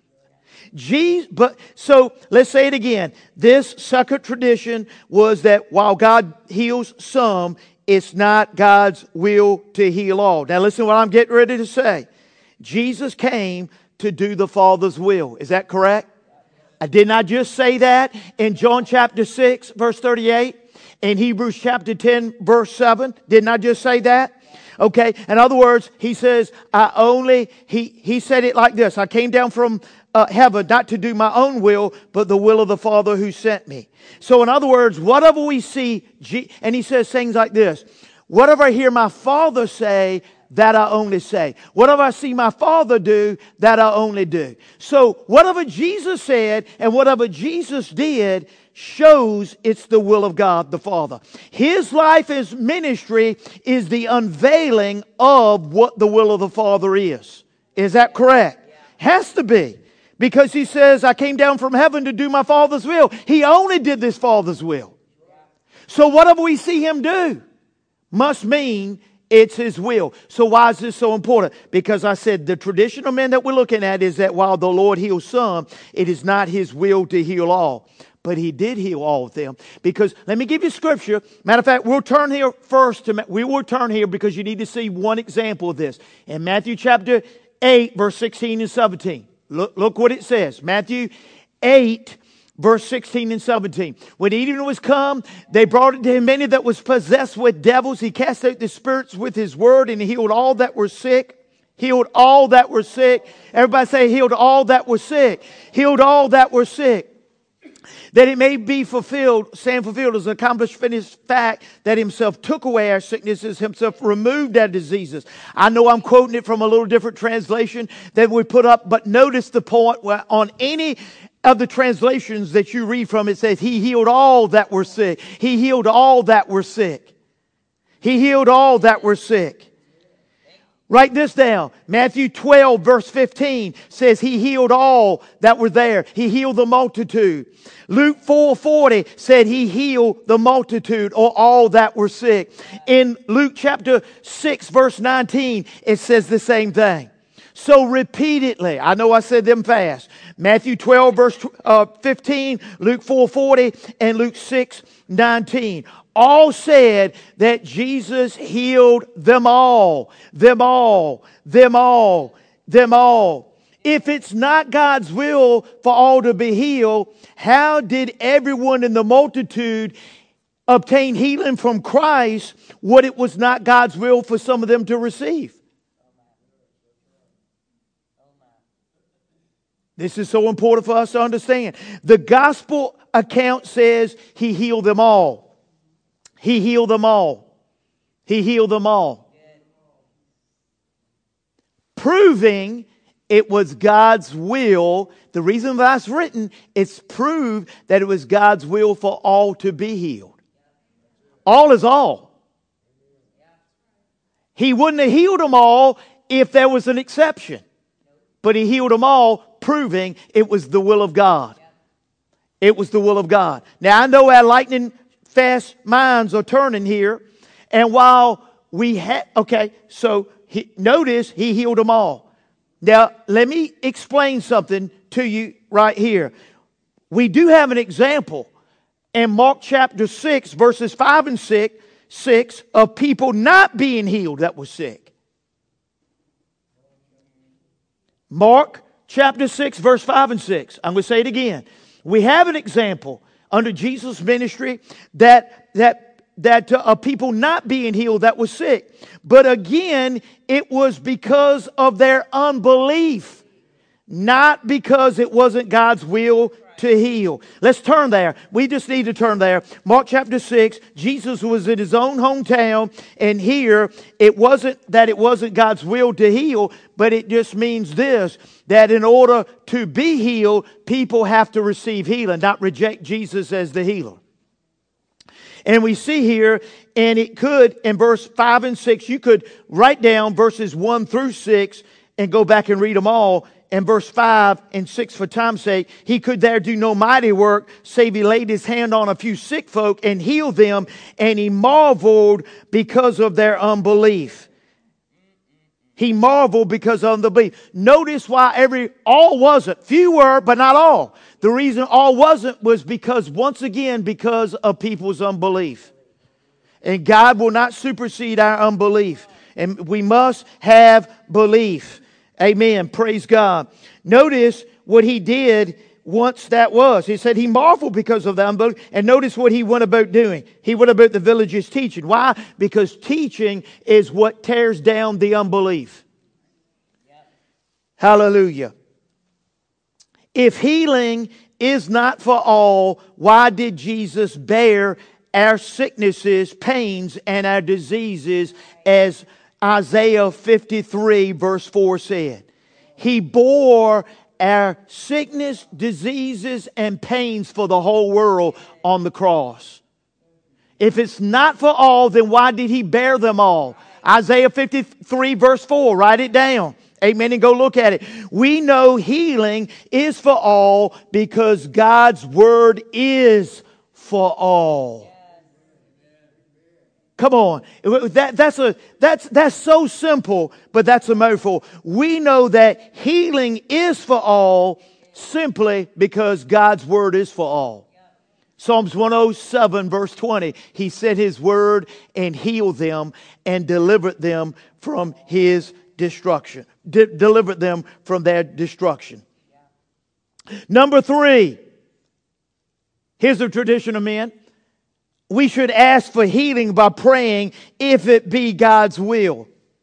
[SPEAKER 2] Jesus, but so let's say it again. This second tradition was that while God heals some, it's not God's will to heal all. Now listen to what I'm getting ready to say. Jesus came to do the Father's will. Is that correct? I did not just say that in John chapter six, verse thirty-eight, in Hebrews chapter ten, verse seven. Didn't I just say that? Okay. In other words, he says, I only, he, he said it like this. I came down from uh, heaven not to do my own will, but the will of the Father who sent me. So in other words, whatever we see, and he says things like this, whatever I hear my Father say, that I only say. Whatever I see my Father do, that I only do. So whatever Jesus said and whatever Jesus did shows it's the will of God the Father. His life as ministry is the unveiling of what the will of the Father is. Is that correct? Yeah. Has to be. Because He says, I came down from heaven to do my Father's will. He only did this Father's will. Yeah. So whatever we see Him do must mean it's His will. So why is this so important? Because I said the traditional men that we're looking at is that while the Lord heals some, it is not His will to heal all. But He did heal all of them. Because, let me give you scripture. Matter of fact, we'll turn here first. To, we will turn here because you need to see one example of this. In Matthew chapter eight, verse sixteen and seventeen. Look, look what it says. Matthew eight, verse sixteen and seventeen. When evening was come, they brought it to Him many that was possessed with devils. He cast out the spirits with His word and He healed all that were sick. Healed all that were sick. Everybody say, healed all that were sick. Healed all that were sick. That it may be fulfilled, stand fulfilled as an accomplished finished fact, that Himself took away our sicknesses, Himself removed our diseases. I know I'm quoting it from a little different translation that we put up, but notice the point where on any of the translations that you read from, it says, He healed all that were sick. He healed all that were sick. He healed all that were sick. Write this down. Matthew twelve, verse fifteen says He healed all that were there. He healed the multitude. Luke four forty said He healed the multitude or all that were sick. In Luke chapter six, verse nineteen, it says the same thing. So repeatedly, I know I said them fast. Matthew twelve, verse fifteen, Luke four forty, and Luke six nineteen. All said that Jesus healed them all, them all, them all, them all. If it's not God's will for all to be healed, how did everyone in the multitude obtain healing from Christ what it was not God's will for some of them to receive? This is so important for us to understand. The gospel account says He healed them all. He healed them all. He healed them all. Proving it was God's will. The reason that's written, it's proved that it was God's will for all to be healed. All is all. He wouldn't have healed them all if there was an exception. But He healed them all, proving it was the will of God. It was the will of God. Now I know our lightning fast minds are turning here. And while we had, okay, so he, notice He healed them all. Now, let me explain something to you right here. We do have an example in Mark chapter six, verses five and six, six of people not being healed that were sick. Mark chapter six, verse five and six. I'm going to say it again. We have an example under Jesus' ministry that that that uh, of people not being healed that was sick. But again, it was because of their unbelief, not because it wasn't God's will to heal. Let's turn there. We just need to turn there. Mark chapter six, Jesus was in His own hometown, and here it wasn't that it wasn't God's will to heal, but it just means this, that in order to be healed, people have to receive healing, not reject Jesus as the healer. And we see here, and it could, in verse five and six, you could write down verses one through six and go back and read them all. And verse five and six, for time's sake, He could there do no mighty work, save He laid His hand on a few sick folk and healed them, and He marveled because of their unbelief. He marveled because of the belief. Notice why every, all wasn't. Few were, but not all. The reason all wasn't was because, once again, because of people's unbelief. And God will not supersede our unbelief. And we must have belief. Amen. Praise God. Notice what He did once that was. He said He marveled because of the unbelief. And notice what He went about doing. He went about the villages teaching. Why? Because teaching is what tears down the unbelief. Yep. Hallelujah. If healing is not for all, why did Jesus bear our sicknesses, pains, and our diseases as Isaiah fifty-three verse four said. He bore our sickness, diseases, and pains for the whole world on the cross. If it's not for all, then why did He bear them all? Isaiah fifty-three verse four, write it down. Amen, and go look at it. We know healing is for all because God's Word is for all. Come on. That, that's, a, that's, that's so simple, but that's a mouthful. We know that healing is for all simply because God's Word is for all. Psalms one oh seven verse twenty, He sent His Word and healed them and delivered them from His destruction. De- delivered them from their destruction. Number three, here's the tradition of men. We should ask for healing by praying if it be God's will.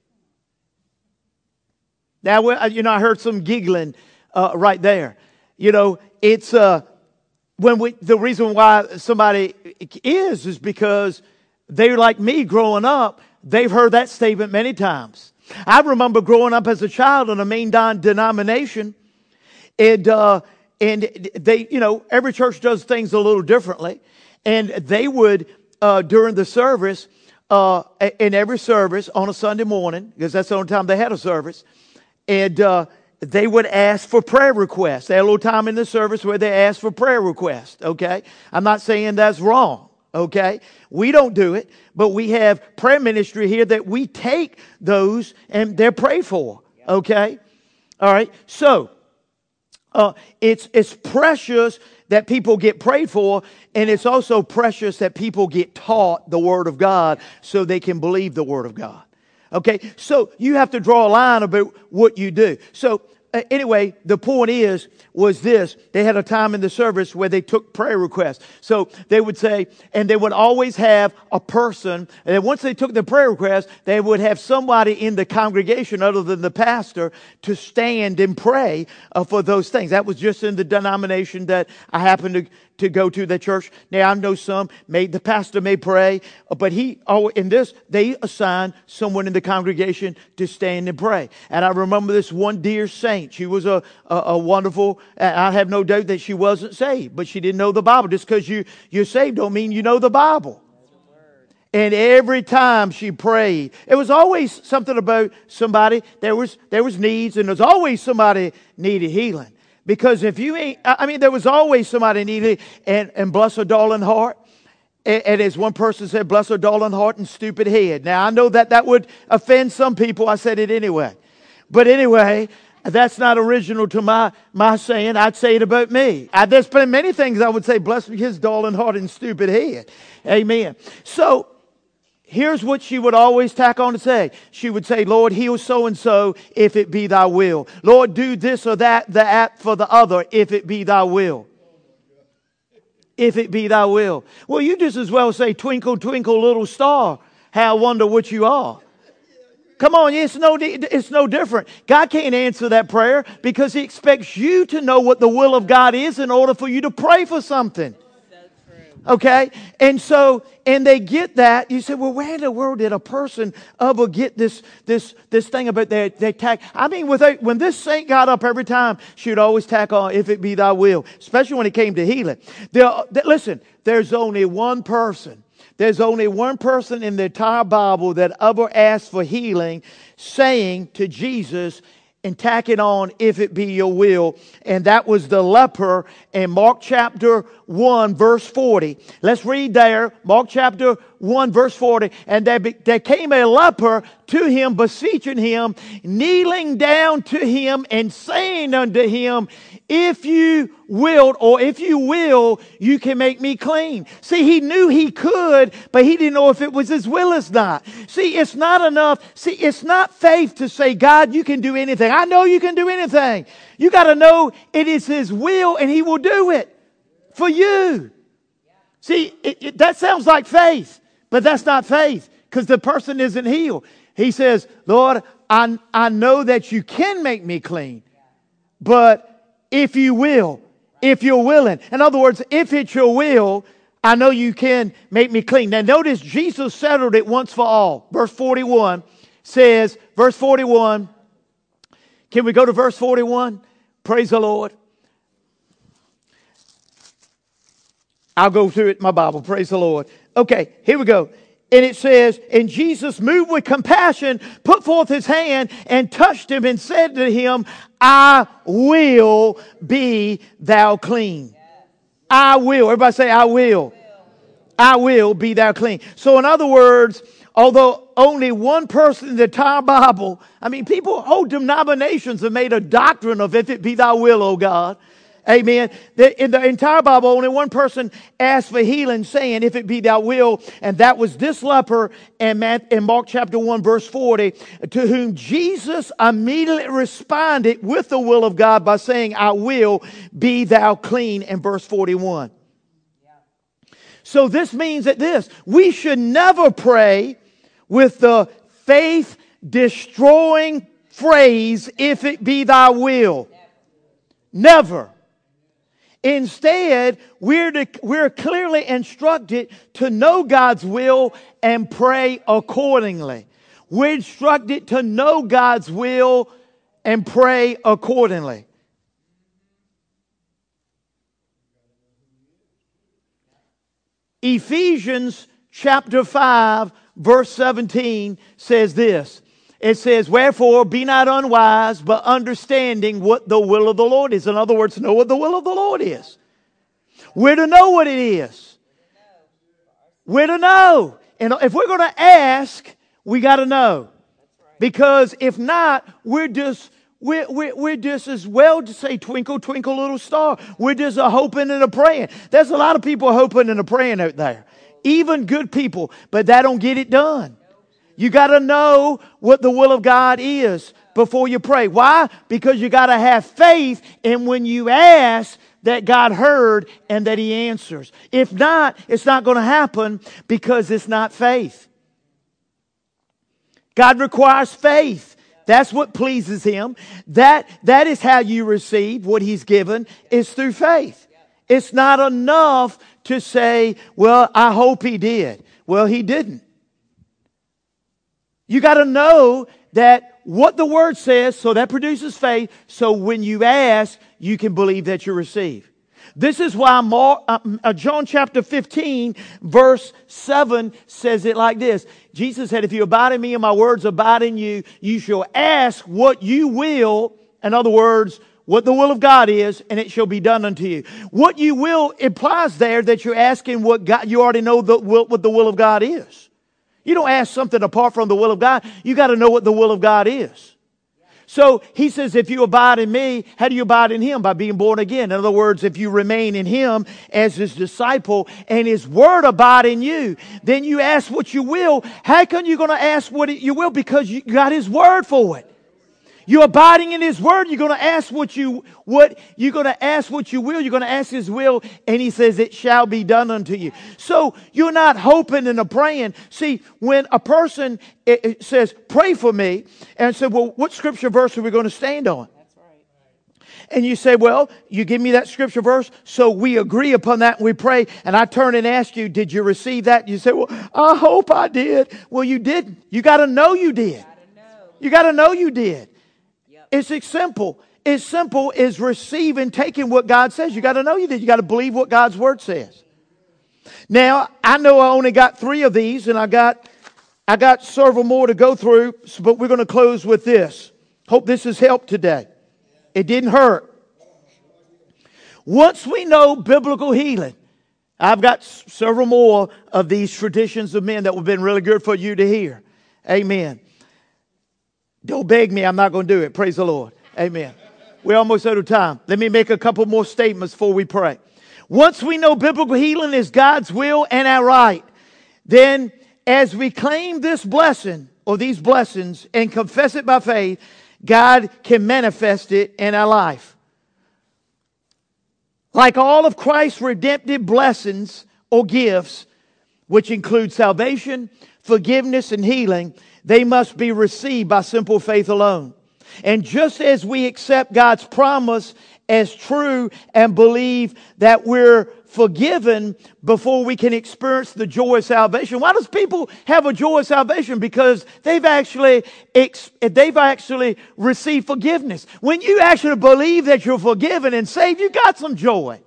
[SPEAKER 2] Now, you know, I heard some giggling uh, right there. You know, it's uh, when we the reason why somebody is is because they're like me growing up. They've heard that statement many times. I remember growing up as a child in a main denomination, and uh, and they, you know, every church does things a little differently. And they would, uh, during the service, uh, in every service on a Sunday morning, because that's the only time they had a service, and uh, they would ask for prayer requests. They had a little time in the service where they asked for prayer requests, okay? I'm not saying that's wrong, okay? We don't do it, but we have prayer ministry here that we take those and they're prayed for, okay? All right, so uh, it's it's precious that people get prayed for, and it's also precious that people get taught the Word of God so they can believe the Word of God. Okay, so you have to draw a line about what you do. So uh, anyway, the point is, was this. They had a time in the service where they took prayer requests. So they would say, and they would always have a person, and once they took the prayer request, they would have somebody in the congregation other than the pastor to stand and pray uh, for those things. That was just in the denomination that I happened to to go to the church. Now, I know some, may, the pastor may pray, but he, oh, in this, they assigned someone in the congregation to stand and pray. And I remember this one dear saint. She was a, a, a wonderful, I have no doubt that she wasn't saved, but she didn't know the Bible. Just because you, you're saved don't mean you know the Bible. And every time she prayed, it was always something about somebody, there was, there was needs, and there's always somebody needed healing. Because if you ain't, I mean, there was always somebody needed, and, and bless her darling heart. And, and as one person said, bless her darling heart and stupid head. Now, I know that that would offend some people. I said it anyway. But anyway, that's not original to my, my saying. I'd say it about me. I, there's been many things I would say, bless his darling heart and stupid head. Amen. So, here's what she would always tack on to say. She would say, Lord, heal so-and-so if it be thy will. Lord, do this or that, that for the other if it be thy will. If it be thy will. Well, you just as well say, twinkle, twinkle, little star, how I wonder what you are. Come on, it's no, it's no different. God can't answer that prayer because He expects you to know what the will of God is in order for you to pray for something. Okay? And so, and they get that. You say, well, where in the world did a person ever get this this this thing about their, their tack? I mean, with a, when this saint got up every time, she would always tack on, if it be thy will, especially when it came to healing. There, listen, there's only one person. There's only one person in the entire Bible that ever asked for healing, saying to Jesus, and tack it on, if it be your will. And that was the leper in Mark chapter one, verse forty. Let's read there, Mark chapter one, verse forty. And there, be, there came a leper to him, beseeching him, kneeling down to him, and saying unto him, if you will, or if you will, you can make me clean. See, he knew he could, but he didn't know if it was his will or not. See, it's not enough. See, it's not faith to say, God, you can do anything. I know you can do anything. You got to know it is His will, and He will do it for you. See, it, it, that sounds like faith, but that's not faith because the person isn't healed. He says, Lord, I, I know that you can make me clean, but if you will, if you're willing. In other words, if it's your will, I know you can make me clean. Now notice Jesus settled it once for all. Verse forty-one says, verse forty-one. Can we go to verse forty-one? Praise the Lord. I'll go through it in my Bible. Praise the Lord. Okay, here we go. And it says, and Jesus, moved with compassion, put forth his hand and touched him and said to him, I will be thou clean. I will. Everybody say, I will. I will be thou clean. So in other words, although only one person in the entire Bible, I mean, people, whole denominations have made a doctrine of if it be thy will, O God. Amen. In the entire Bible, only one person asked for healing, saying, if it be thy will. And that was this leper in Mark chapter one, verse forty, to whom Jesus immediately responded with the will of God by saying, I will be thou clean, in verse forty-one. So this means that this, we should never pray with the faith-destroying phrase, if it be thy will. Never. Instead, we're, to, we're clearly instructed to know God's will and pray accordingly. We're instructed to know God's will and pray accordingly. Ephesians chapter five, verse seventeen says this. It says, wherefore be not unwise, but understanding what the will of the Lord is. In other words, know what the will of the Lord is. We're to know what it is. We're to know. And if we're going to ask, we got to know. Because if not, we're just, we're, we're, we're just as well to say, twinkle, twinkle, little star. We're just a hoping and a praying. There's a lot of people hoping and a praying out there. Even good people, but that don't get it done. You got to know what the will of God is before you pray. Why? Because you got to have faith in when you ask that God heard and that He answers. If not, it's not going to happen because it's not faith. God requires faith. That's what pleases Him. That, that is how you receive what He's given, is through faith. It's not enough to say, well, I hope He did. Well, He didn't. You got to know that what the Word says, so that produces faith, so when you ask, you can believe that you receive. This is why Mark, uh, John chapter fifteen, verse seven says it like this. Jesus said, if you abide in me and my words abide in you, you shall ask what you will. In other words, what the will of God is, and it shall be done unto you. What you will implies there that you're asking what God, you already know the will, what the will of God is. You don't ask something apart from the will of God. You got to know what the will of God is. So He says, if you abide in me, how do you abide in Him? By being born again. In other words, if you remain in Him as His disciple and His Word abide in you, then you ask what you will. How come you're going to ask what you will? Because you got His Word for it. You're abiding in His Word. You're going to ask what you, what, you're going to ask what you will. You're going to ask His will. And He says, it shall be done unto you. So you're not hoping and a praying. See, when a person it, it says, pray for me, and say, well, what scripture verse are we going to stand on? That's right. And you say, well, you give me that scripture verse. So we agree upon that and we pray. And I turn and ask you, did you receive that? You say, well, I hope I did. Well, you didn't. You got to know you did. You got to know you did. It's simple. It's simple as receiving, taking what God says. You got to know you did. You got to believe what God's Word says. Now, I know I only got three of these, and I got I got several more to go through, but we're going to close with this. Hope this has helped today. It didn't hurt. Once we know biblical healing, I've got several more of these traditions of men that have been really good for you to hear. Amen. Don't beg me, I'm not going to do it. Praise the Lord. Amen. We're almost out of time. Let me make a couple more statements before we pray. Once we know biblical healing is God's will and our right, then as we claim this blessing or these blessings and confess it by faith, God can manifest it in our life. Like all of Christ's redemptive blessings or gifts, which include salvation, forgiveness, and healing, they must be received by simple faith alone. And just as we accept God's promise as true and believe that we're forgiven before we can experience the joy of salvation. Why does people have a joy of salvation? Because they've actually they've actually received forgiveness. When you actually believe that you're forgiven and saved, you got some joy.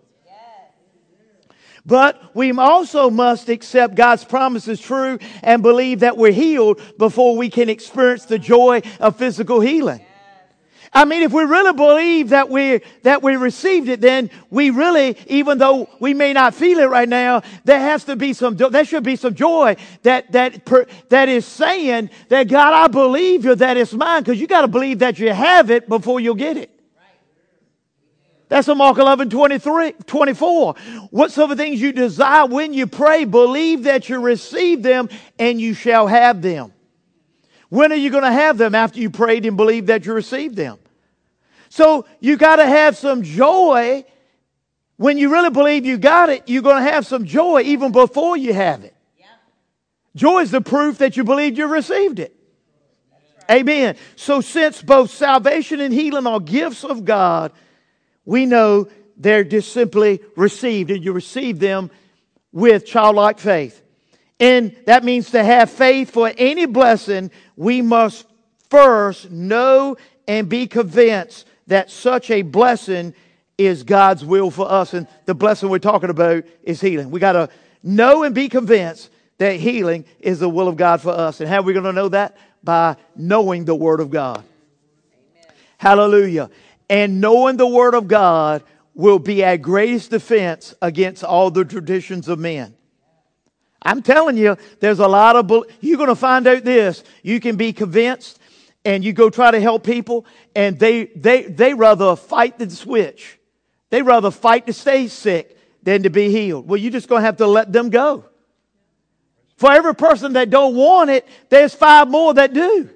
[SPEAKER 2] But we also must accept God's promise is true and believe that we're healed before we can experience the joy of physical healing. I mean, if we really believe that we that we received it, then we really, even though we may not feel it right now, there has to be some, there should be some joy that that per, that is saying that, God, I believe you, that it's mine, because you got to believe that you have it before you'll get it. That's in Mark eleven, twenty-three, twenty-four. Whatsoever things you desire when you pray, believe that you receive them and you shall have them. When are you going to have them? After you prayed and believed that you received them. So you got to have some joy. When you really believe you got it, you're going to have some joy even before you have it. Yeah. Joy is the proof that you believed you received it. Right. Amen. So since both salvation and healing are gifts of God, we know they're just simply received, and you receive them with childlike faith. And that means to have faith for any blessing, we must first know and be convinced that such a blessing is God's will for us. And the blessing we're talking about is healing. We got to know and be convinced that healing is the will of God for us. And how are we going to know that? By knowing the Word of God. Amen. Hallelujah. And knowing the Word of God will be our greatest defense against all the traditions of men. I'm telling you, there's a lot of, you're going to find out this. You can be convinced and you go try to help people and they, they, they rather fight than switch. They rather fight to stay sick than to be healed. Well, you're just going to have to let them go. For every person that don't want it, there's five more that do.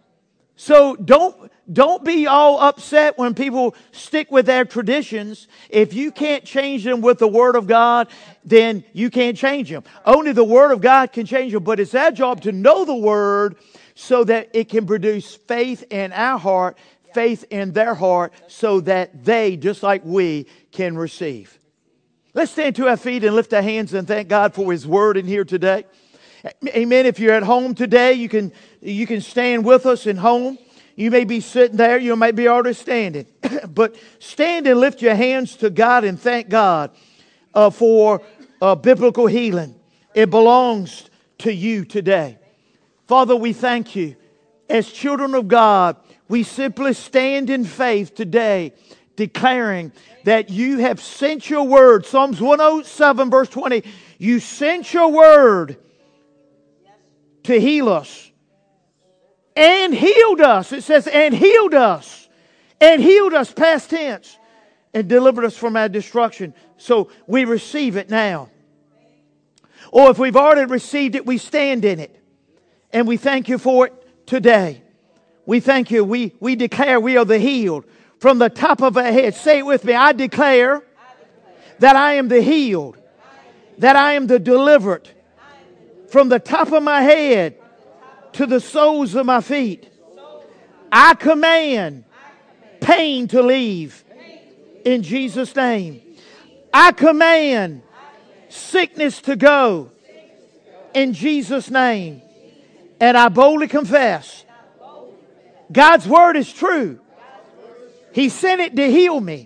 [SPEAKER 2] So don't, don't be all upset when people stick with their traditions. If you can't change them with the Word of God, then you can't change them. Only the Word of God can change them. But it's our job to know the Word so that it can produce faith in our heart, faith in their heart, so that they, just like we, can receive. Let's stand to our feet and lift our hands and thank God for His Word in here today. Amen. If you're at home today, you can you can stand with us in home. You may be sitting there, you may be already standing. But stand and lift your hands to God and thank God uh, for uh, biblical healing. It belongs to you today. Father, we thank you. As children of God, we simply stand in faith today, declaring that you have sent your word. Psalms one oh seven verse twenty, you sent your word to heal us. And healed us. It says, and healed us. And healed us, past tense. And delivered us from our destruction. So we receive it now. Or if we've already received it, we stand in it. And we thank you for it today. We thank you. We, we declare we are the healed. From the top of our head. Say it with me. I declare that I am the healed. That I am the delivered. From the top of my head to the soles of my feet. I command pain to leave in Jesus' name. I command sickness to go in Jesus' name. And I boldly confess God's word is true. He sent it to heal me.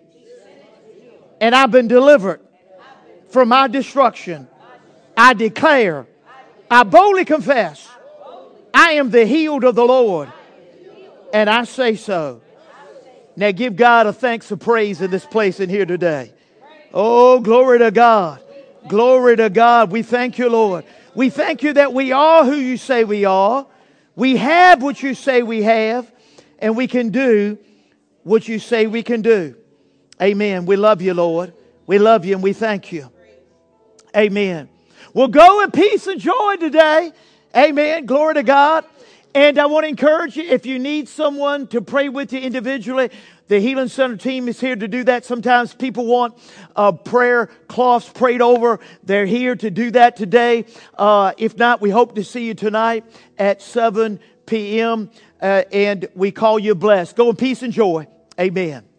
[SPEAKER 2] And I've been delivered from my destruction. I declare, I boldly confess, I am the healed of the Lord. And I say so. Now give God a thanks and praise in this place and here today. Oh, glory to God. Glory to God. We thank you, Lord. We thank you that we are who you say we are. We have what you say we have. And we can do what you say we can do. Amen. We love you, Lord. We love you and we thank you. Amen. Well, go in peace and joy today. Amen. Glory to God. And I want to encourage you, if you need someone to pray with you individually, the Healing Center team is here to do that. Sometimes people want uh, prayer cloths prayed over. They're here to do that today. Uh, if not, we hope to see you tonight at seven p.m. Uh, and we call you blessed. Go in peace and joy. Amen.